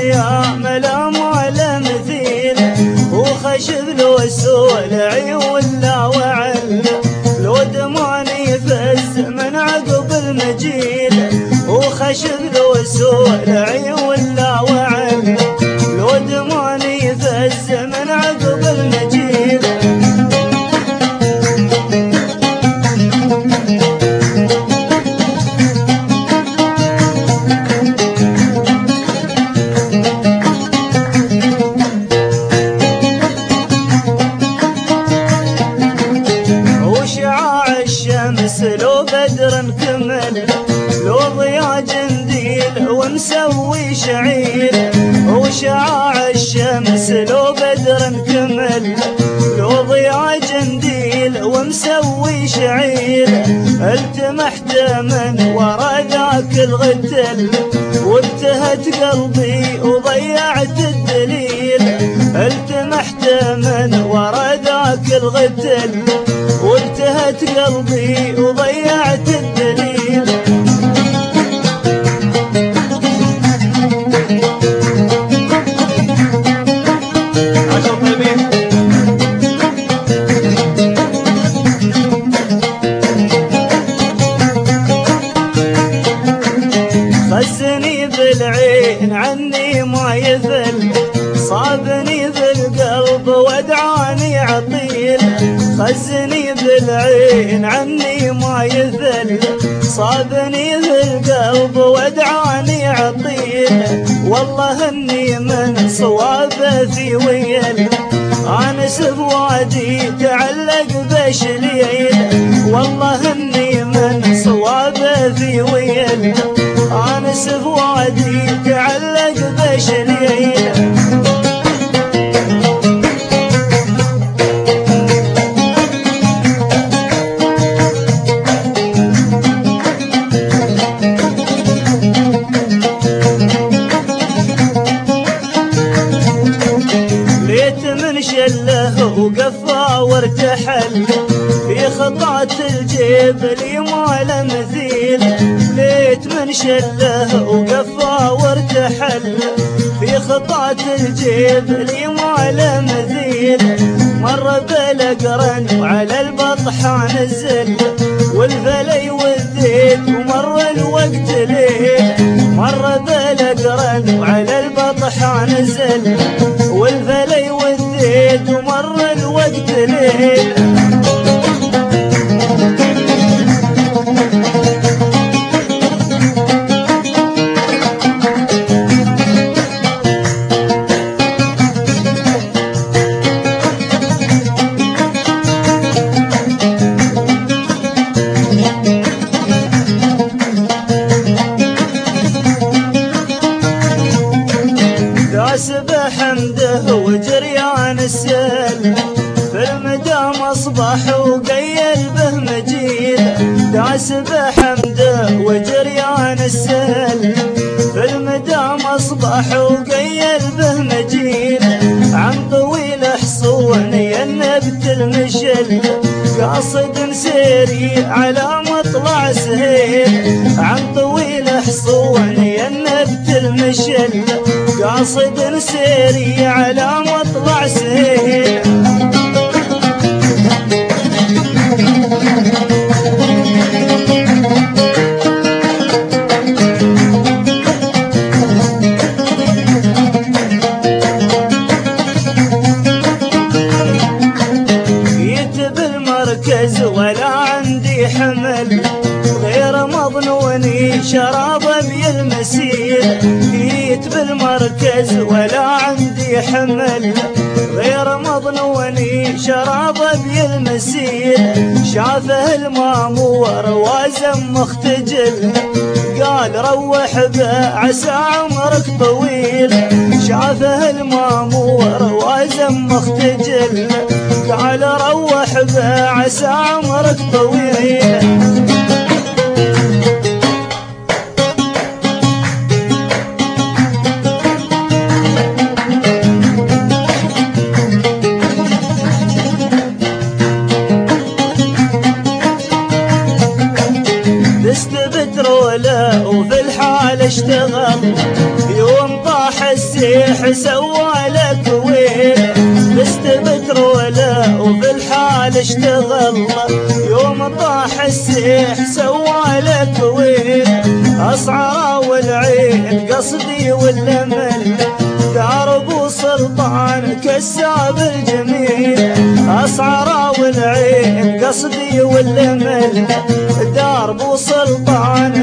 يا ملام ولا مثيل، وخشب لو السولعي ولا وعل، لو دماني فز من عقب المجيل، وخشب لو السولعي ولا وعل، لو دماني فز من عقب المجيل. الشمس لو بدر كمل، لو ضياء جنديل ومسوي شعير، وشعاع الشمس لو بدر كمل، لو ضياء جنديل ومسوي شعير، التمحت من ورا ذاك الغتل، وابتهت قلبي وضيعت الدليل، التمحت من ورا ذاك الغتل، وابتهت قلبي وضيعت الدليل. عشر طيبين. خزني بالعين عني ما يذل، صابني بالقلب ودعاني عطيل، خزني بالعين عني ما يذل، صابني بالقلب ودعاني عطيل، والله اني من صوابه في ويل، انس بوادي تعلق بشليل، والله اني من صوابه في ويل، انس بوادي تعلق بشليل. شله وقفا وارتحل، في خطات الجيب لي ما له مثيل، ليت من شله وقفا وارتحل، في خطات الجيب لي ما له مثيل، مر بالاقرن وعلى البطحة نزل، والفلي والذيل ومر الوقت ليل، مر بالاقرن وعلى البطحة نزل، والفلي والذيل ومر الوقت ليل. داس بحمده وجريان السيل، في المدام اصبح وقيل به مجيد، داس بحمده وجريان السيل، في المدام اصبح وقيل به مجيد، عن طويل حصوني النبت المشل، قاصد سيري على مطلع سهيل، عن طويل حصوني النبت المشل، قاصد سيري على مطلع سهيل. جيت بالمركز ولا عندي حمل، غير مظنوني شرابه بالمسير، جيت بالمركز ولا عندي حمل، غير مظنوني شرابه بالمسير، شافه المامور وازم مختجل، قال روح به عسى عمرك طويل، شافه المامور وازم مختجل، قال روح به عسى عمرك طويل. دست بترولة وفي الحال اشتغل، يوم طاح السيل السيح سوى لك ويل، استبتر ولا وفي الحال اشتغل، يوم طاح السيح سوى لك ويل، أسعر والعين قصدي والأمل، دار ابو سلطان كساب الجميل، أسعر والعين قصدي والأمل، دار ابو سلطان